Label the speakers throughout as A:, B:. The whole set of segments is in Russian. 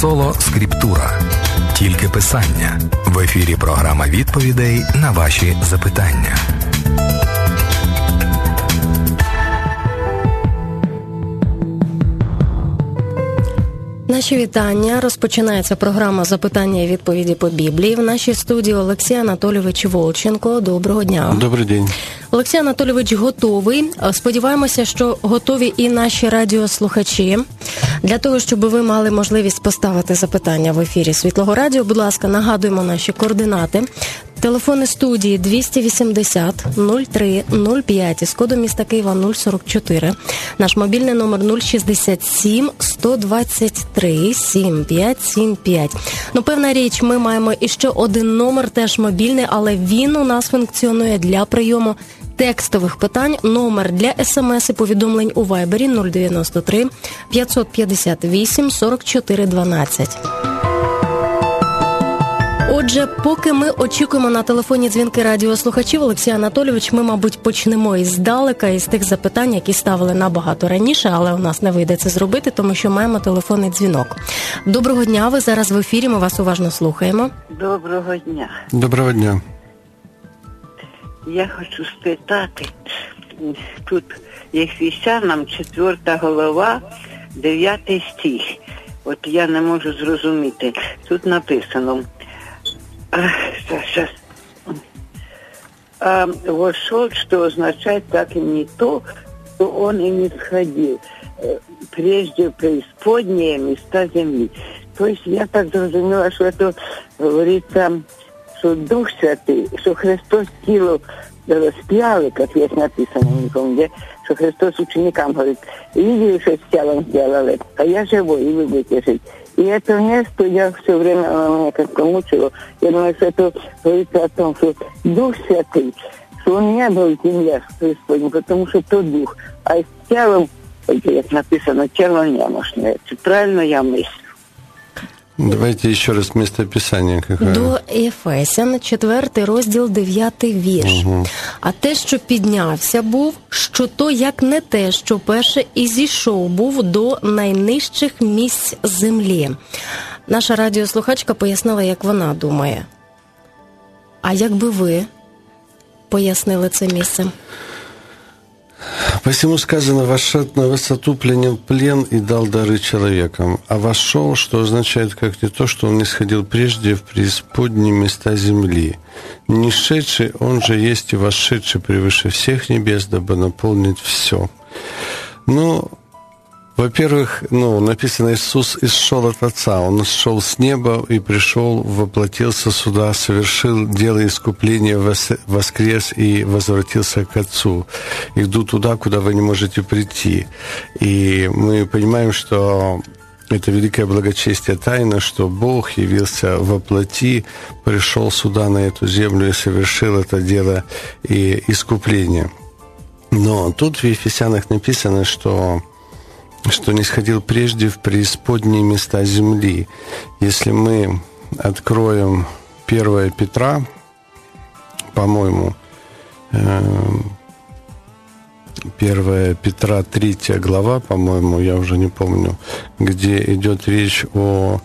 A: Соло Скриптура. Тільки писання. В ефірі програма відповідей на ваші запитання.
B: Наші вітання. Розпочинається програма «Запитання і відповіді по Біблії». В нашій студії Олексій Анатолійович Волченко. Доброго дня.
C: Добрий день.
B: Олексій Анатолійович готовий. Сподіваємося, що готові і наші радіослухачі. Для того, щоб ви мали можливість поставити запитання в ефірі Світлого Радіо, будь ласка, нагадуємо наші координати. Телефони студії 280 03 05 із кодом міста Києва 044. Наш мобільний номер 067 123 7575. Ну, певна річ, ми маємо іще один номер, теж мобільний, але він у нас функціонує для прийому текстових питань. Номер для смс і повідомлень у Вайбері 093 558 44 12. Отже, поки ми очікуємо на телефонні дзвінки радіослухачів, Олексій Анатолійович, ми, мабуть, почнемо іздалека, із тих запитань, які ставили набагато раніше, але у нас не вийде це зробити, тому що маємо телефонний дзвінок. Доброго дня, ви зараз в ефірі, ми вас уважно слухаємо.
D: Доброго дня.
C: Доброго дня.
D: Я хочу спитати, тут Єфесянам 4 глава, 9 стих. От я не можу зрозуміти. Тут написано: вошел, что означает так и не то, что он и не сходил прежде в преисподние места земли. То есть я так зрозуміла, що це говориться, що Дух Святий, що Христос тіло распяли, как здесь написано, не помню где, что Христос ученикам говорит: видели, что с телом сделали, а я живой, и вы будете жить. И это место я все время, оно меня как-то мучило. Я думаю, что это говорится о том, что Дух Святый, что он не был в земле Господнем, потому что то Дух, а с телом, как написано, тело немощное. Правильно я мыслю?
C: Давайте ще раз місцеписання.
B: До Ефесян, 4 розділ, 9 вірш.
C: Угу.
B: А те, що піднявся був, що то як не те, що перше і зійшов був до найнижчих місць землі. Наша радіослухачка пояснила, як вона думає. А як би ви пояснили це місце?
C: Посему сказано: «Вошел на высоту, пленил плен и дал дары человекам». А «вошел», что означает как не то, что он не сходил прежде в преисподние места земли. Не шедший, он же есть и вошедший превыше всех небес, дабы наполнить все. Ну, во-первых, написано: Иисус исшел от Отца, Он исшел с неба и пришел, воплотился сюда, совершил дело искупления, воскрес и возвратился к Отцу. Иду туда, куда вы не можете прийти. И мы понимаем, что это великое благочестие тайна, что Бог явился во плоти, пришел сюда, на эту землю, и совершил это дело и искупление. Но тут в Ефесянах написано, что не сходил прежде в преисподние места земли. Если мы откроем 1 Петра, по-моему, 1 Петра 3 глава, по-моему, я уже не помню, где идет речь о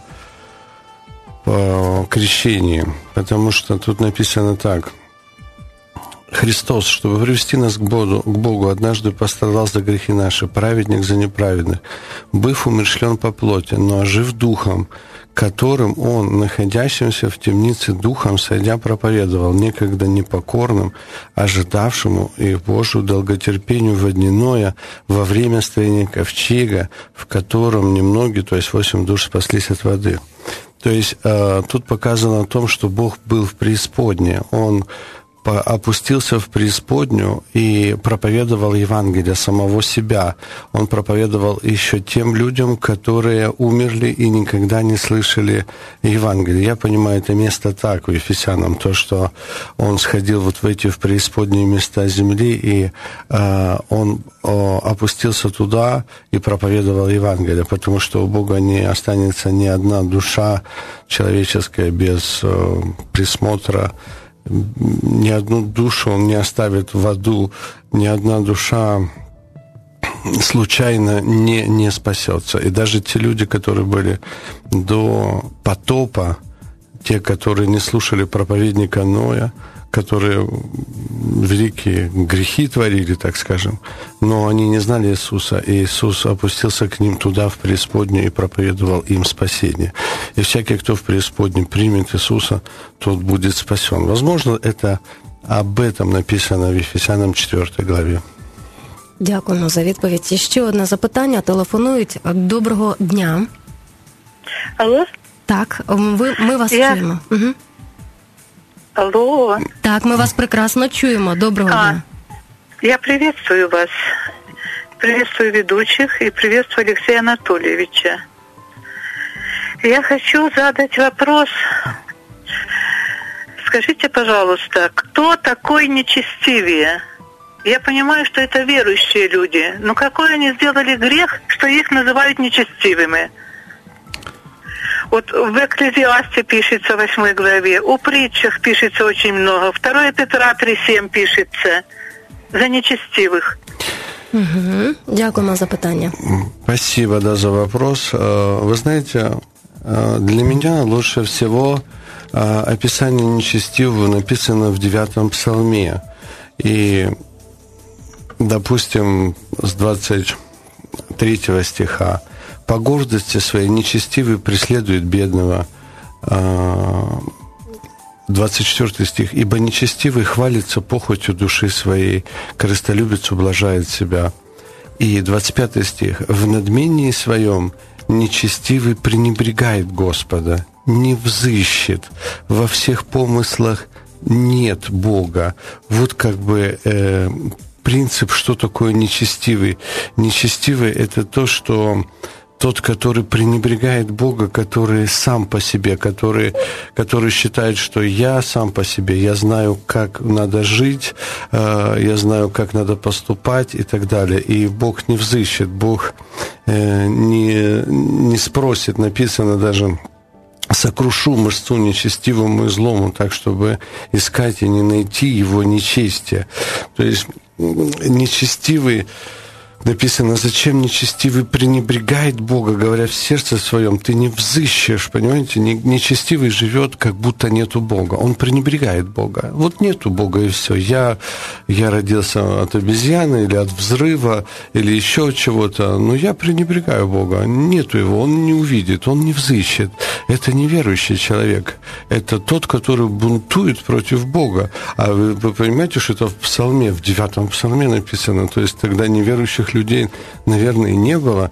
C: крещении, потому что тут написано так: Христос, чтобы привести нас к Богу, однажды пострадал за грехи наши, праведник за неправедных, быв умерщвлен по плоти, но ожив духом, которым Он, находящимся в темнице духом, сойдя, проповедовал некогда непокорным, ожидавшему и Божию долготерпению водяное во время строения ковчега, в котором немногие, то есть 8 душ, спаслись от воды. То есть тут показано о том, что Бог был в преисподней. Он опустился в преисподнюю и проповедовал Евангелие самого себя. Он проповедовал еще тем людям, которые умерли и никогда не слышали Евангелие. Я понимаю это место так у Ефесянам, то, что он сходил вот в эти преисподние места земли, и он опустился туда и проповедовал Евангелие, потому что у Бога не останется ни одна душа человеческая без присмотра. Ни одну душу Он не оставит в аду, ни одна душа случайно не спасется. И даже те люди, которые были до потопа, те, которые не слушали проповедника Ноя, которые великие грехи творили, так скажем, но они не знали Иисуса, и Иисус опустился к ним туда, в преисподнюю, и проповедовал им спасение. И всякий, кто в преисподней примет Иисуса, тот будет спасен. Возможно, это об этом написано в Ефесянам 4 главі.
B: Дякуємо за відповідь. І ще одне запитання. Телефонують. Доброго дня.
E: Алло?
B: Так, ми вас чуємо. Угу.
E: Алло.
B: Так, мы вас прекрасно чуем. Доброго дня.
E: Я приветствую вас. Приветствую ведущих и приветствую Алексея Анатольевича. Я хочу задать вопрос. Скажите, пожалуйста, кто такой нечестивые? Я понимаю, что это верующие люди. Но какой они сделали грех, что их называют нечестивыми? Вот в Экклезиасте пишется в 8 главе, у притчах пишется очень много, 2 Петра 3:7 пишется за нечестивых.
B: Угу. Дякуємо за питання.
C: Спасибо, да, за вопрос. Вы знаете, для меня лучше всего описание нечестивого написано в 9 псалме. И, допустим, с 23 стиха. «По гордости своей нечестивый преследует бедного». 24 стих. «Ибо нечестивый хвалится похотью души своей, корыстолюбец ублажает себя». И 25 стих. «В надмении своем нечестивый пренебрегает Господа, не взыщет, во всех помыслах нет Бога». Вот как бы принцип, что такое нечестивый. Нечестивый – это то, что тот, который пренебрегает Бога, который сам по себе, который считает, что я сам по себе, я знаю, как надо жить, я знаю, как надо поступать и так далее. И Бог не взыщет, Бог не спросит, написано даже: «Сокрушу мышцу нечестивому и злому, так, чтобы искать и не найти его нечестие». То есть нечестивый, написано, зачем нечестивый пренебрегает Бога, говоря в сердце своем, ты не взыщешь, понимаете? Нечестивый живет, как будто нету Бога. Он пренебрегает Бога. Вот нету Бога, и все. Я родился от обезьяны или от взрыва, или еще от чего-то, но я пренебрегаю Бога. Нету его, он не увидит, он не взыщет. Это неверующий человек. Это тот, который бунтует против Бога. А вы понимаете, что это в псалме, в 9 псалме написано, то есть тогда неверующих людей, наверное, не было,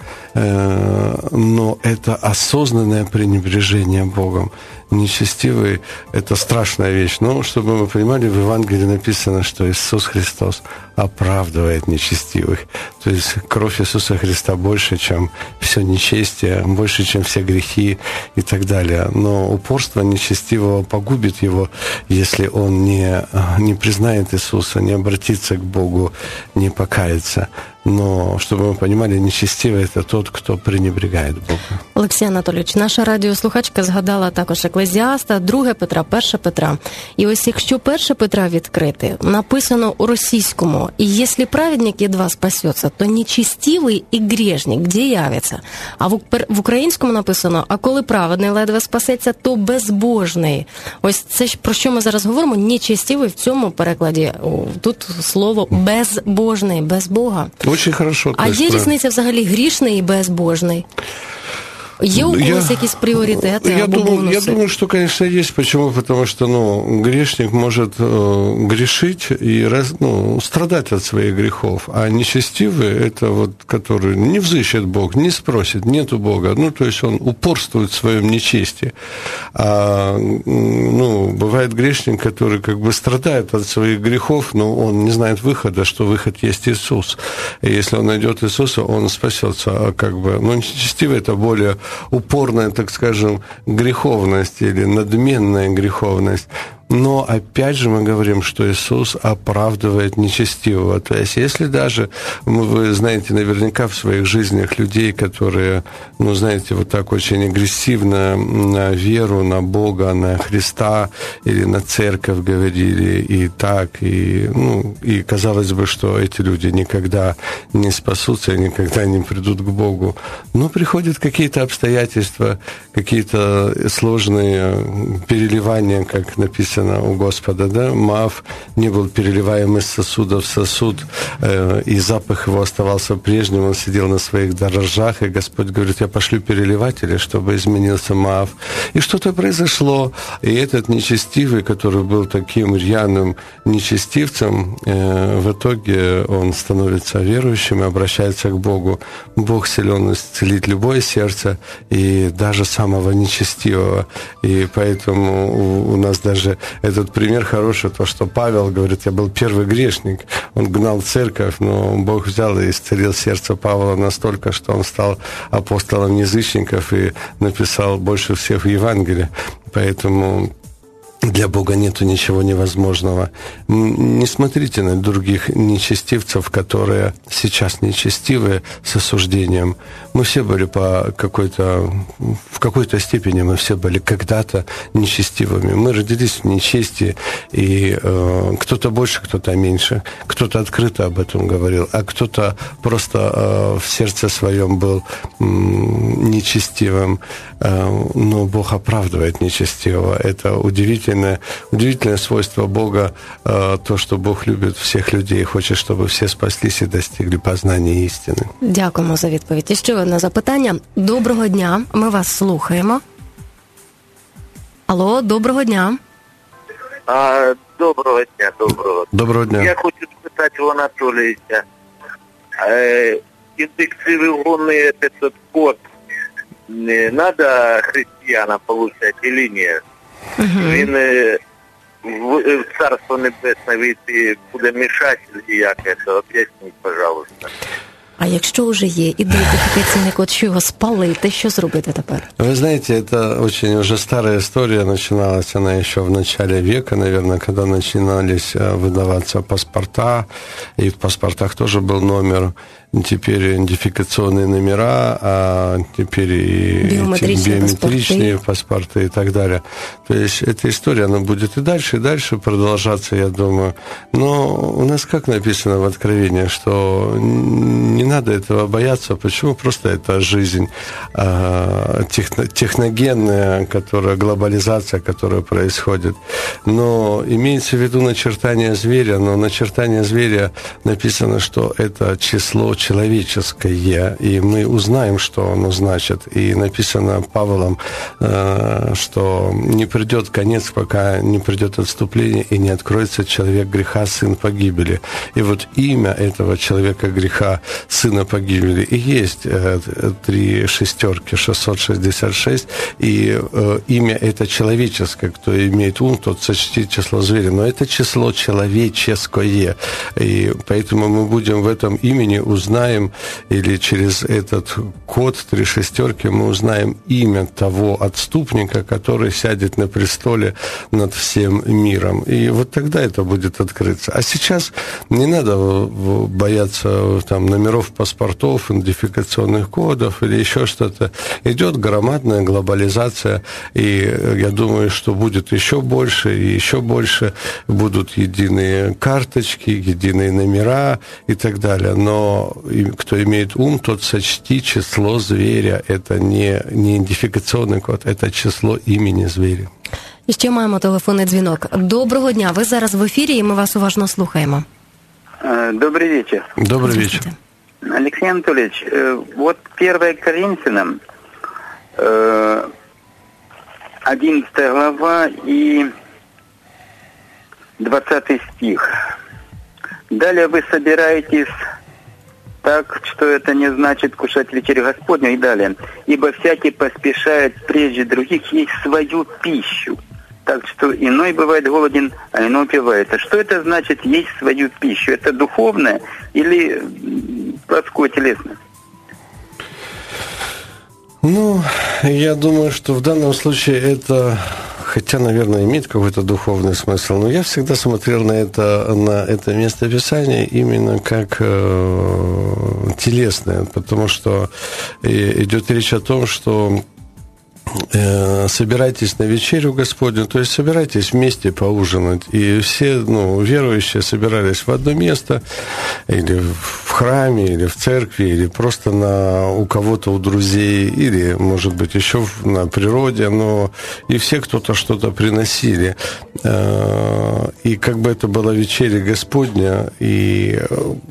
C: но это осознанное пренебрежение Богом. Нечестивый – это страшная вещь. Но, чтобы мы понимали, в Евангелии написано, что Иисус Христос оправдывает нечестивых. То есть кровь Иисуса Христа больше, чем все нечестие, больше, чем все грехи и так далее. Но упорство нечестивого погубит его, если он не признает Иисуса, не обратится к Богу, не покается. Но, чтобы мы понимали, нечестивий – это тот, хто пренебрегає Бога.
B: Олексій Анатолійович, наша радіослухачка згадала також Екклезіаста, 2 Петра, 1 Петра. І ось якщо 1 Петра відкрити, написано у російському: «І якщо праведник едва спасеться, то нечестивий і грешник де явиться». А в українському написано: «А коли праведний ледве спасеться, то безбожний». Ось це ж про що ми зараз говоримо. Нечестивий в цьому перекладі. Тут слово безбожний, без Бога.
C: Очень хорошо.
B: А є різниця взагалі грішний і безбожний? Є у когось якісь пріоритети або бонуси?
C: Я думаю, что, конечно, есть. Почему? Потому что, грешник может грешить и страдать от своих грехов. А нечестивый – это вот, который не взыщет Бог, не спросит, нету Бога. То есть он упорствует в своем нечестии. А, бывает грешник, который как бы страдает от своих грехов, но он не знает выхода, что выход есть Иисус. И если он найдет Иисуса, он спасется. А нечестивый – это более упорная, так скажем, греховность или надменная греховность. Но опять же мы говорим, что Иисус оправдывает нечестивого. То есть если даже, вы знаете наверняка в своих жизнях людей, которые, знаете, вот так очень агрессивно на веру, на Бога, на Христа или на церковь говорили, и так, и казалось бы, что эти люди никогда не спасутся и никогда не придут к Богу. Но приходят какие-то обстоятельства, какие-то сложные переливания, как написано у Господа, да? Моав не был переливаем из сосуда в сосуд, и запах его оставался прежним, он сидел на своих дрожжах, и Господь говорит: я пошлю переливателя, чтобы изменился Моав. И что-то произошло, и этот нечестивый, который был таким рьяным нечестивцем, в итоге он становится верующим и обращается к Богу. Бог силен исцелить любое сердце, и даже самого нечестивого. И поэтому у нас даже этот пример хороший, то, что Павел говорит: я был первый грешник. Он гнал церковь, но Бог взял и исцелил сердце Павла настолько, что он стал апостолом язычников и написал больше всех в Евангелии. Поэтому для Бога нету ничего невозможного. Не смотрите на других нечестивцев, которые сейчас нечестивые, с осуждением. Мы все были в какой-то степени мы все были когда-то нечестивыми. Мы родились в нечестии, и кто-то больше, кто-то меньше. Кто-то открыто об этом говорил, а кто-то просто в сердце своем был нечестивым. Но Бог оправдывает нечестивого. Это удивительное свойство Бога, то, что Бог любит всех людей, хочет, чтобы все спаслись и достигли познания истины.
B: Дякуємо за відповідь. І ще одне запитання. Доброго дня, ми вас слухаємо. Алло, доброго дня.
F: Доброго дня,
C: Доброго дня.
F: Я хочу спитати у Анатолійовича. Индексированный этот код надо христианам получать или нет? Він в Царство Небесне вийти буде мішати, як це? Об'ясніть, пожалуйста.
B: А якщо вже є ідентифікаційний код, що його спалити, що зробити тепер?
C: Вы знаете, это очень уже старая история, начиналась она еще в начале века, наверное, когда начинались выдаваться паспорта, и в паспортах тоже был номер. Теперь идентификационные номера, а теперь и биометричные паспорты и так далее. То есть эта история, она будет и дальше продолжаться, я думаю. Но у нас как написано в Откровении, что не надо этого бояться. Почему? Просто это жизнь техногенная, глобализация, которая происходит. Но имеется в виду начертание зверя, но начертание зверя написано, что это число человеческое, и мы узнаем, что оно значит. И написано Павлом, что не придет конец, пока не придет отступление, и не откроется человек греха, сын погибели. И вот имя этого человека греха, сына погибели, и есть 3 шестерки, 666, и имя это человеческое. Кто имеет ум, тот сочтит число зверя. Но это число человеческое. И поэтому мы будем в этом имени узнаем, или через этот код 3 шестерки мы узнаем имя того отступника, который сядет на престоле над всем миром. И вот тогда это будет открыться. А сейчас не надо бояться там номеров паспортов, идентификационных кодов или еще что-то. Идет громадная глобализация, и я думаю, что будет еще больше, и еще больше будут единые карточки, единые номера и так далее. Но кто имеет ум, тот сочти число зверя. Это не идентификационный код, это число імені зверя.
B: І ще маємо телефонний дзвінок. Доброго дня, ви зараз в ефірі, і ми вас уважно слухаємо.
G: Добрый вечер.
C: Добрый вечер.
G: Алексей Анатольевич, вот 1 Коринфянам, 11 глава и 20 стих. Далее вы собираетесь так, что это не значит кушать вечерю Господню, и далее. Ибо всякий поспешает прежде других есть свою пищу. Так что иной бывает голоден, а иной упивается. Что это значит есть свою пищу? Это духовное или плотское, телесное?
C: Ну, я думаю, что в данном случае это хотя, наверное, имеет какой-то духовный смысл, но я всегда смотрел на это местописание именно как телесное, потому что идет речь о том, что собирайтесь на вечерю Господню, то есть собирайтесь вместе поужинать. И все верующие собирались в одно место, или в храме, или в церкви, или просто у кого-то, у друзей, или, может быть, еще на природе, но и все кто-то что-то приносили. И как бы это была вечеря Господня, и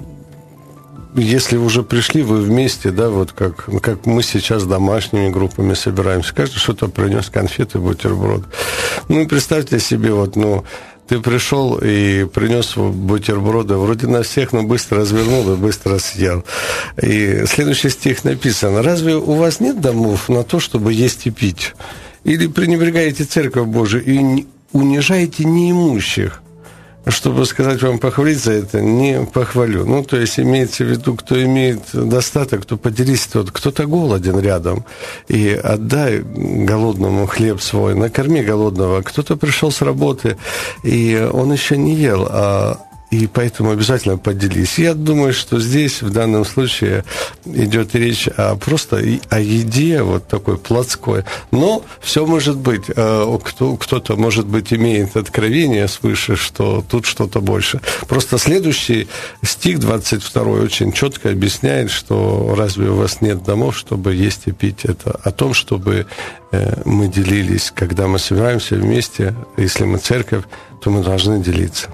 C: если уже пришли вы вместе, да, вот как мы сейчас домашними группами собираемся, каждый что-то принес, конфеты, бутерброд. Ну, и представьте себе, ты пришел и принес бутерброды, вроде на всех, но быстро развернул и быстро съел. И следующий стих написано: «Разве у вас нет домов на то, чтобы есть и пить? Или пренебрегаете Церковь Божию и унижаете неимущих? Чтобы сказать вам похвалить за это, не похвалю». То есть имеется в виду, кто имеет достаток, то поделись, кто-то голоден рядом, и отдай голодному хлеб свой, накорми голодного. Кто-то пришел с работы, и он еще не ел, и поэтому обязательно поделись. Я думаю, что здесь, в данном случае, идет речь просто о еде, вот такой плотской. Но все может быть. Кто-то, может быть, имеет откровение свыше, что тут что-то больше. Просто следующий стих, 22, очень четко объясняет, что разве у вас нет домов, чтобы есть и пить. Это о том, чтобы мы делились. Когда мы собираемся вместе, если мы церковь, то мы должны делиться.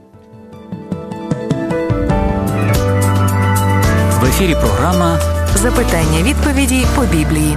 H: В ефірі програма «Запитання-відповіді по Біблії».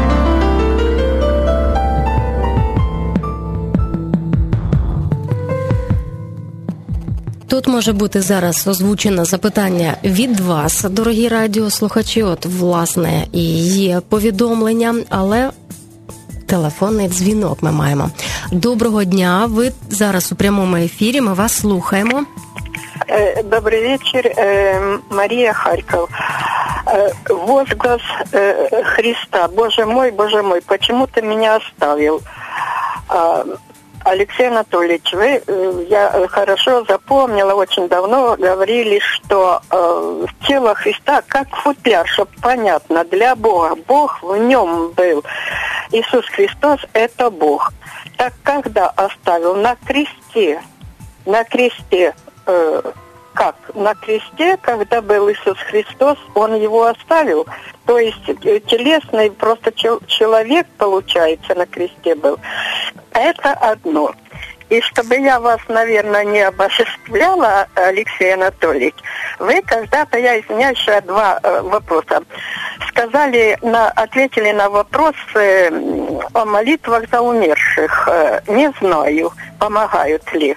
B: Тут може бути зараз озвучено запитання від вас, дорогі радіослухачі. От, власне, і є повідомлення, але телефонний дзвінок ми маємо. Доброго дня, ви зараз у прямому ефірі, ми вас слухаємо.
I: Добрый вечер, Мария, Харьков. Возглас Христа: Боже мой, почему ты меня оставил? Алексей Анатольевич, я хорошо запомнила, очень давно говорили, что тело Христа как футляр, чтобы понятно, для Бога. Бог в нем был. Иисус Христос – это Бог. Так когда оставил? На кресте. Как? На кресте, когда был Иисус Христос, Он его оставил. То есть телесный просто человек, получается, на кресте был. Это одно. И чтобы я вас, наверное, не обожествляла, Алексей Анатольевич, вы когда-то, я извиняюсь, еще два вопроса, ответили на вопрос о молитвах за умерших. Не знаю, помогают ли.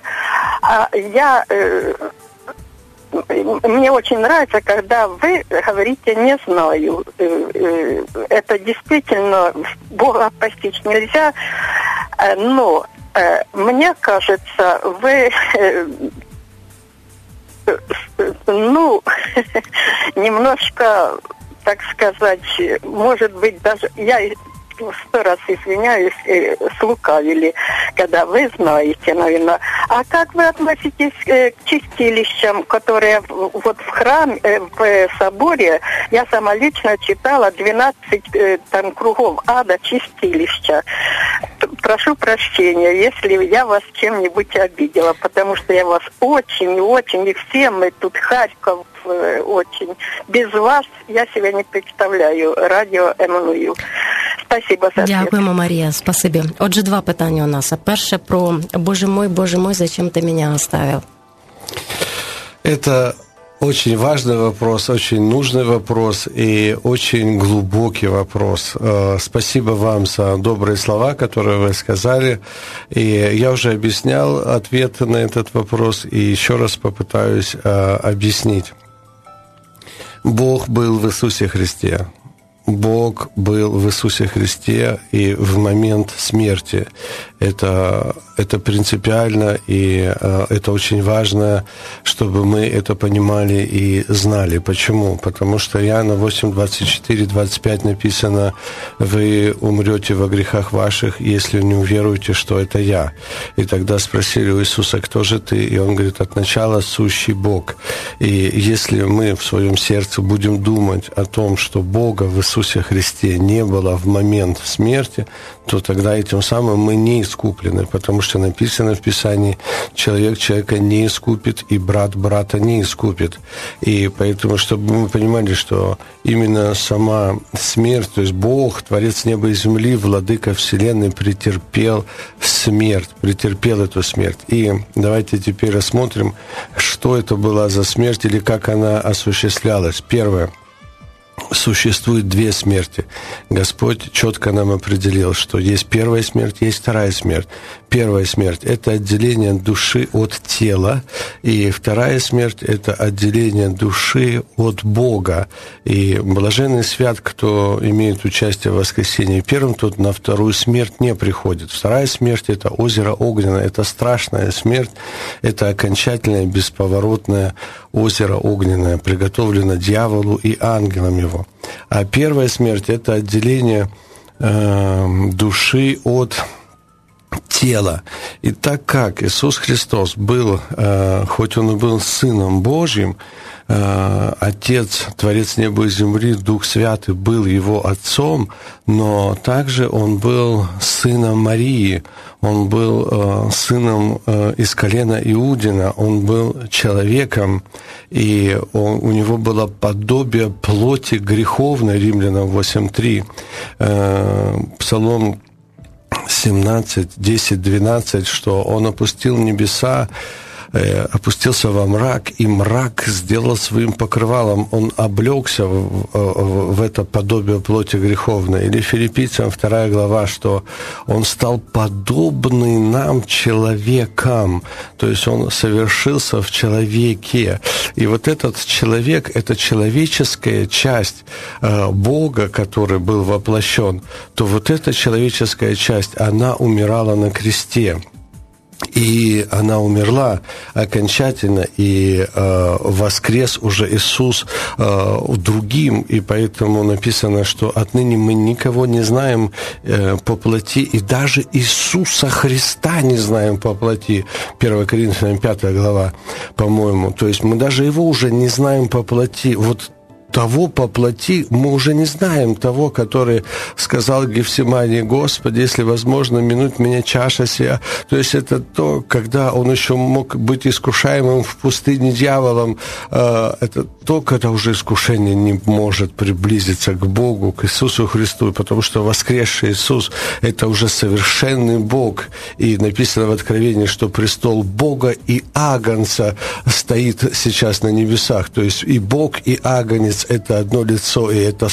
I: Мне очень нравится, когда вы говорите «не знаю». Это действительно Бога постичь нельзя, но мне кажется, вы немножко, так сказать, может быть, даже я 100 раз извиняюсь, слукавили, когда вы знаете, наверное. А как вы относитесь к чистилищам, которые вот в храме, в соборе, я сама лично читала 12 там кругов ада чистилища. Прошу прощения, если я вас чем-нибудь обидела, потому что я вас очень, и все мы тут, Харьков, очень. Без вас я себя не представляю. Радіо Еммануїл. Спасибо за ответ.
B: Дякуємо, Марія. Спасибі. Отже, два питання у нас. Перше про «Боже мой, зачем ты меня оставил?»
C: Это очень важный вопрос, очень нужный вопрос и очень глубокий вопрос. Спасибо вам за добрые слова, которые вы сказали. И я уже объяснял ответы на этот вопрос, и еще раз попытаюсь объяснить. Бог был в Иисусе Христе. Бог был в Иисусе Христе и в момент смерти. Это принципиально, и это очень важно, чтобы мы это понимали и знали. Почему? Потому что Иоанна 8, 24, 25 написано: «Вы умрете во грехах ваших, если не уверуете, что это я». И тогда спросили у Иисуса: «Кто же ты?» И он говорит: «От начала сущий Бог». И если мы в своем сердце будем думать о том, что Бога в Иисусе Христе не было в момент смерти, то тогда этим самым мы не искуплены, потому что написано в Писании: человек человека не искупит, и брат брата не искупит. И поэтому, чтобы мы понимали, что именно сама смерть, то есть Бог, Творец неба и земли, Владыка Вселенной, претерпел смерть, претерпел эту смерть. И давайте теперь рассмотрим, что это была за смерть или как она осуществлялась. Первое. Существует две смерти. Господь четко нам определил, что есть первая смерть, есть вторая смерть. Первая смерть – это отделение души от тела, и вторая смерть – это отделение души от Бога. И блаженный свят, кто имеет участие в воскресении первым, тот на вторую смерть не приходит. Вторая смерть – это озеро огненное, это страшная смерть, это окончательное, бесповоротное озеро огненное, приготовлено дьяволу и ангелам его. А первая смерть – это отделение души от тела. И так как Иисус Христос был, хоть Он и был Сыном Божьим, Отец, Творец неба и земли, Дух Святый был Его Отцом, но также Он был Сыном Марии, Он был Сыном из колена Иудина, Он был человеком, и у Него было подобие плоти греховной, Римлянам 8:3, Псалом 17, 10, 12, что Он опустил небеса, опустился во мрак, и мрак сделал своим покрывалом. Он облегся в это подобие плоти греховной. Или Филиппийцам 2 глава, что Он стал подобный нам человекам, то есть Он совершился в человеке. И вот этот человек, это человеческая часть Бога, который был воплощен, то вот эта человеческая часть, она умирала на кресте. И она умерла окончательно, и воскрес уже Иисус другим, и поэтому написано, что отныне мы никого не знаем по плоти, и даже Иисуса Христа не знаем по плоти. 1 Коринфянам 5 глава, по-моему. То есть мы даже Его уже не знаем по плоти. Вот того по плоти мы уже не знаем, того, который сказал Гефсимании: «Господи, если возможно, минуть меня чаша сия». То есть это то, когда Он еще мог быть искушаемым в пустыне дьяволом, это то, когда уже искушение не может приблизиться к Богу, к Иисусу Христу, потому что воскресший Иисус – это уже совершенный Бог. И написано в Откровении, что престол Бога и Агнца стоит сейчас на небесах. То есть и Бог, и Агнец – это одно лицо, и это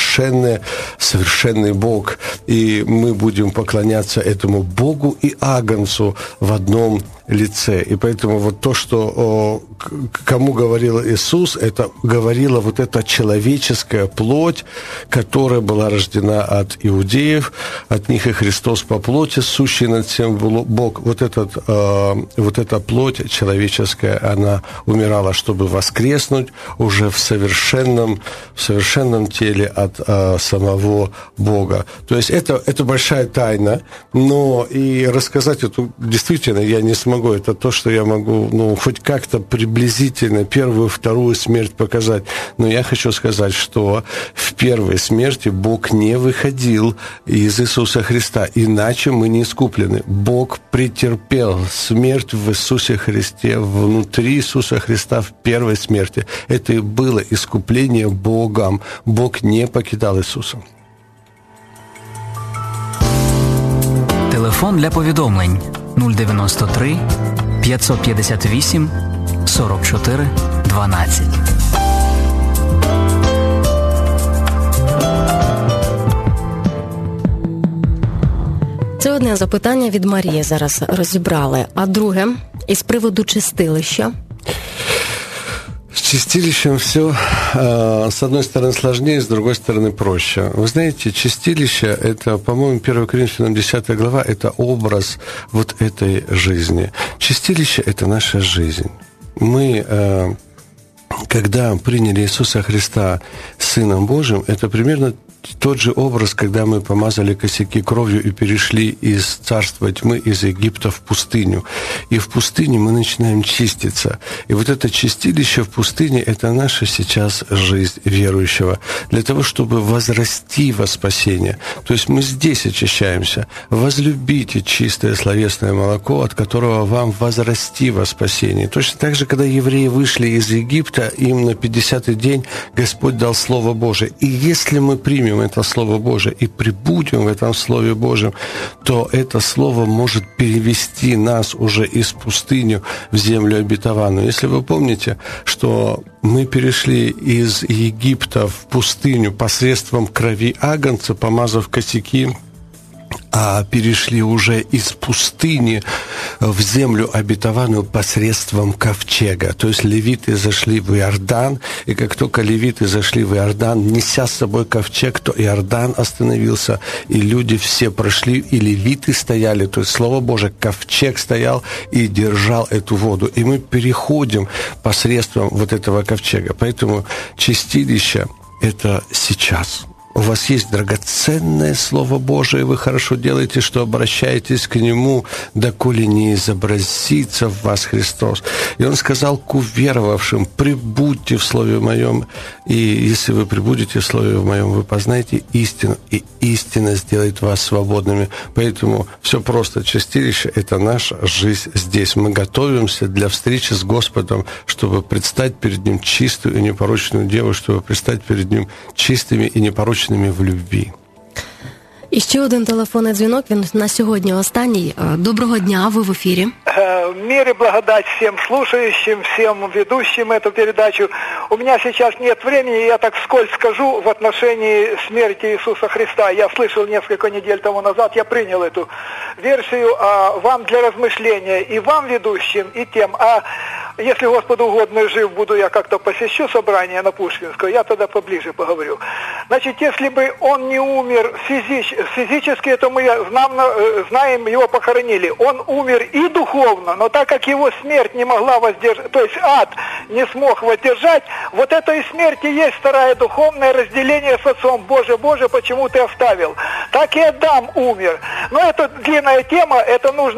C: совершенный Бог. И мы будем поклоняться этому Богу и Агнцу в одном лице. И поэтому вот то, что кому говорил Иисус, это говорила вот эта человеческая плоть, которая была рождена от иудеев, от них и Христос по плоти, сущий над всем Бог. Вот эта плоть человеческая, она умирала, чтобы воскреснуть уже в совершенном теле от самого Бога. То есть это большая тайна, но и рассказать эту действительно я не смогу. Это то, что я могу, хоть как-то приблизительно первую, вторую смерть показать. Но я хочу сказать, что в первой смерти Бог не выходил из Иисуса Христа, иначе мы не искуплены. Бог претерпел смерть в Иисусе Христе, внутри Иисуса Христа в первой смерти. Это и было искупление Богом. Бог не покидал Иисуса.
J: Телефон для повідомлень 093 558 44 12.
B: Це одне запитання від Марії зараз розібрали. А друге, із приводу чистилища.
C: С чистилищем все, с одной стороны, сложнее, с другой стороны, проще. Вы знаете, чистилище, это, по-моему, 1 Коринфянам 10 глава, это образ вот этой жизни. Чистилище – это наша жизнь. Мы, когда приняли Иисуса Христа Сыном Божьим, это примерно тот же образ, когда мы помазали косяки кровью и перешли из царства тьмы, из Египта в пустыню. И в пустыне мы начинаем чиститься. И вот это чистилище в пустыне – это наша сейчас жизнь верующего. Для того, чтобы возрасти во спасение. То есть мы здесь очищаемся. Возлюбите чистое словесное молоко, от которого вам возрасти во спасение. Точно так же, когда евреи вышли из Египта, им на 50-й день Господь дал Слово Божие. И если мы примем это Слово Божие и пребудем в этом Слове Божьем, то это Слово может перевести нас уже из пустыни в землю обетованную. Если вы помните, что мы перешли из Египта в пустыню посредством крови агнца, помазав косяки, а перешли уже из пустыни в землю обетованную посредством ковчега. То есть левиты зашли в Иордан, и как только левиты зашли в Иордан, неся с собой ковчег, то Иордан остановился, и люди все прошли, и левиты стояли, то есть Слово Божие, ковчег стоял и держал эту воду. И мы переходим посредством вот этого ковчега. Поэтому чистилище – это сейчас. У вас есть драгоценное Слово Божие, вы хорошо делаете, что обращаетесь к Нему, доколе не изобразится в вас Христос. И Он сказал к уверовавшим: пребудьте в Слове Моем, и если вы пребудете в Слове Моем, вы познаете истину, и истина сделает вас свободными. Поэтому все просто. Чистилище – это наша жизнь здесь. Мы готовимся для встречи с Господом, чтобы предстать перед Ним чистую и непорочную деву, чтобы предстать перед Ним чистыми и непорочными в любві.
B: І ще один телефонний дзвінок, він на сьогодні останній. Доброго дня, ви в ефірі.
K: Мир и благодать всем слушающим, всем ведущим эту передачу. У меня сейчас нет времени, я так вскользь скажу в отношении смерти Иисуса Христа. Я слышал несколько недель тому назад, я принял эту версию, вам для размышления, и вам, ведущим, и тем. А если Господу угодно и жив буду, я как-то посещу собрание на Пушкинскую, я тогда поближе поговорю. Значит, если бы он не умер физически, это мы знаем, его похоронили. Он умер и духовно, но так как его смерть не могла воздержать, то есть ад не смог воздержать, вот это и смерть и есть второе духовное разделение с Отцом. Боже, Боже, почему ты оставил? Так и Адам умер. Но это длинная тема, это нужно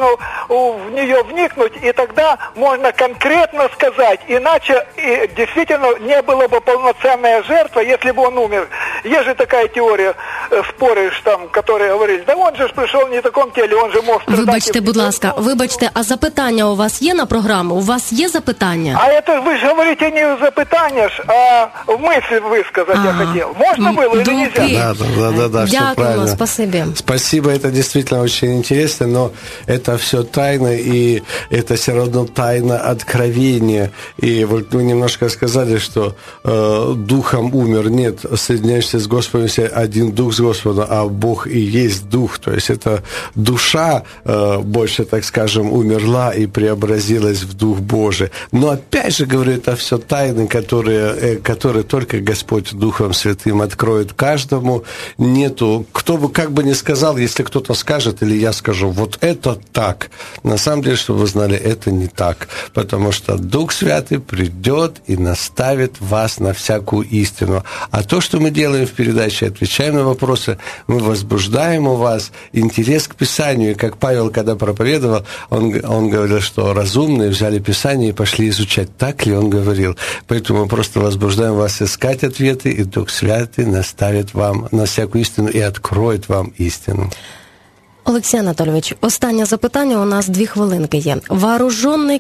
K: в нее вникнуть, и тогда можно конкретно сказать, иначе действительно не было бы полноценная жертва, если бы он умер. Есть же такая теория, споры, там, которые говорили, да он же пришел не в таком теле, он же мог страдать.
B: Вибачте, будь ласка, а запитання у вас є на програму? У вас є запитання?
K: А это вы же говорите не запитання, а мысль высказать я хотел. Можно было или нельзя?
C: Да, все правильно.
B: Спасибо.
C: Спасибо, это действительно очень интересно, но это все тайна, и это все равно тайна откровения. И вот вы немножко сказали, что духом умер. Нет, соединяешься с Господом, один дух с Господом, а Бог и есть дух. То есть это душа больше, так скажем, умерла и преобразилась в Дух Божий. Но опять же, говорю, это все тайны, которые только Господь Духом Святым откроет каждому. Нету, кто бы как бы ни сказал, если кто-то скажет или я скажу, вот это так. На самом деле, чтобы вы знали, это не так. Потому что Дух Святый придет и наставит вас на всякую истину. А то, что мы делаем в передаче, отвечаем на вопросы, мы возбуждаем у вас интерес к Писанию. И как Павел, когда проповедовал, он говорил, что разумные взяли Писание и пошли изучать. Так ли он говорил? Поэтому мы просто возбуждаем вас искать ответы, и Дух Святый наставит вам на всякую истину и откроет вам истину.
B: Олексій Анатолійович, останнє запитання, у нас 2 хвилинки є. Вооруженный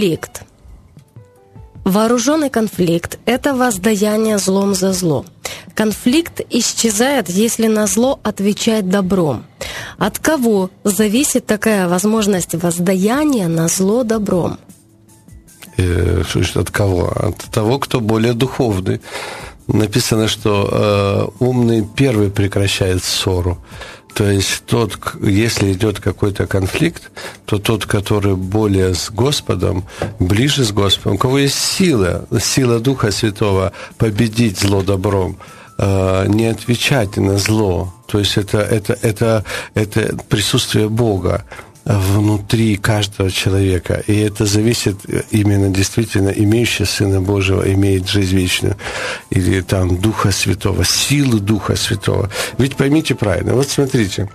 B: конфликт – это воздаяние злом за зло. Конфликт исчезает, если на зло отвечать добром. От кого зависит такая возможность воздаяния на зло добром?
C: Что значит от кого? От того, кто более духовный. Написано, что умный первый прекращает ссору. То есть если идет какой-то конфликт, то тот, который более с Господом, ближе с Господом, у кого есть сила Духа Святого победить зло добром, не отвечать на зло. То есть это присутствие Бога внутри каждого человека. И это зависит именно действительно, имеющий Сына Божьего имеет жизнь вечную. Или там Духа Святого, силу Духа Святого. Ведь поймите правильно, вот смотрите,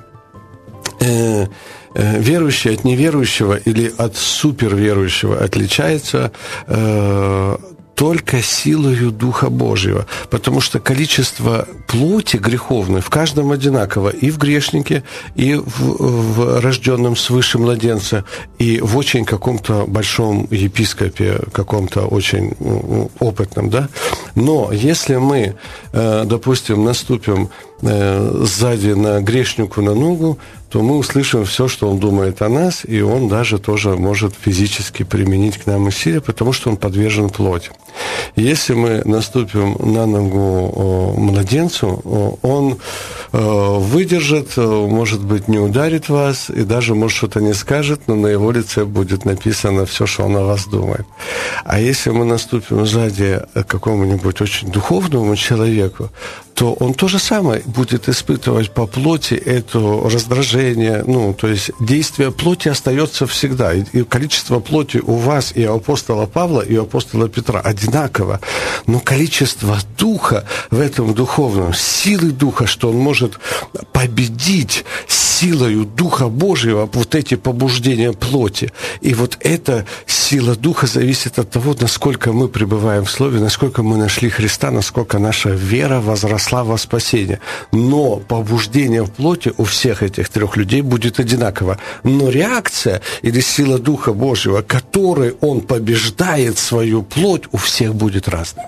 C: верующий от неверующего или от суперверующего отличается только силою Духа Божьего, потому что количество плоти греховной в каждом одинаково, и в грешнике, и в рожденном свыше младенце, и в очень каком-то большом епископе, каком-то очень опытном, да? Но если мы, допустим, наступим сзади на грешнику на ногу, то мы услышим все, что он думает о нас, и он даже тоже может физически применить к нам усилия, потому что он подвержен плоти. Если мы наступим на ногу младенцу, он выдержит, может быть, не ударит вас, и даже, может, что-то не скажет, но на его лице будет написано все, что он о вас думает. А если мы наступим сзади какому-нибудь очень духовному человеку, то он то же самое будет испытывать по плоти это раздражение. То есть действие плоти остается всегда. И количество плоти у вас и у апостола Павла, и у апостола Петра одинаково. Но количество духа в этом духовном, силы духа, что он может победить силою Духа Божьего вот эти побуждения плоти. И вот эта сила Духа зависит от того, насколько мы пребываем в Слове, насколько мы нашли Христа, насколько наша вера возросла во спасение. Но побуждение в плоти у всех этих трех людей будет одинаково. Но реакция или сила Духа Божьего, которой он побеждает свою плоть, у всіх буде різна.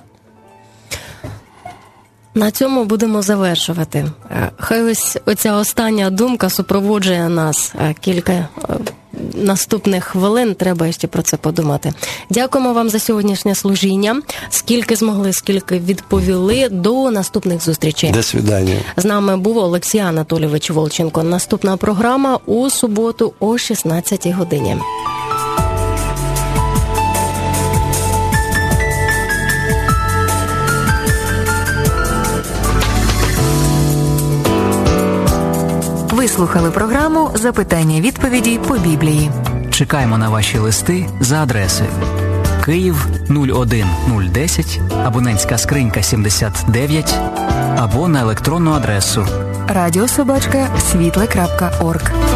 B: На цьому будемо завершувати. Хай ось оця остання думка супроводжує нас кілька наступних хвилин, треба ще про це подумати. Дякуємо вам за сьогоднішнє служіння. Скільки змогли, скільки відповіли. До наступних зустрічей.
C: До свидання.
B: З нами був Олексій Анатолійович Волченко. Наступна програма у суботу о 16-й годині.
H: Ви слухали програму «Запитання-відповіді по Біблії».
J: Чекаємо на ваші листи за адресою Київ 01010, абонентська скринька 79, або на електронну адресу
H: radio@світле.орг.